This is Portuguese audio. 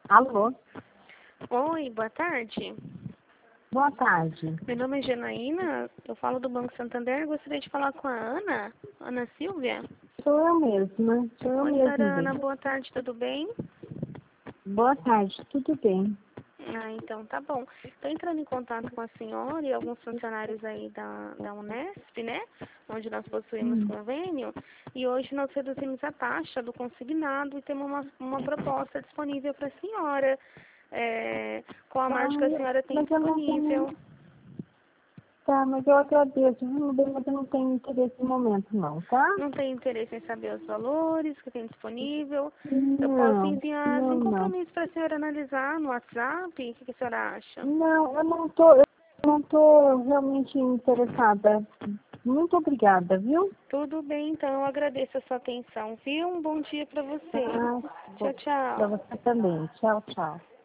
Alô? Oi, boa tarde. Boa tarde. Meu nome é Janaína, eu falo do Banco Santander. Gostaria de falar com a Ana Silvia. Sou eu mesma. Sou eu Oi, mesma, senhora Ana, Bia. boa tarde, tudo bem? Boa tarde, tudo bem? Ah, então tá bom. Estou entrando em contato com a senhora e alguns funcionários aí da Unesp, né? Onde nós possuímos convênio. E hoje nós reduzimos a taxa do consignado e temos uma proposta disponível para a senhora. Qual a margem que a senhora tem Mas eu não disponível? tenho... Tá, mas eu agradeço, viu, bem, mas eu não tenho interesse no momento, não, tá? Não tem interesse em saber os valores que tem disponível? Eu posso Não, enviar não, sem não. compromisso para a senhora analisar no WhatsApp? O que a senhora acha? Não, eu não tô realmente interessada. Muito obrigada, viu? Tudo bem, então eu agradeço a sua atenção, viu? Um bom dia para você. Tá, Tchau, pra tchau. você também. Tchau, tchau.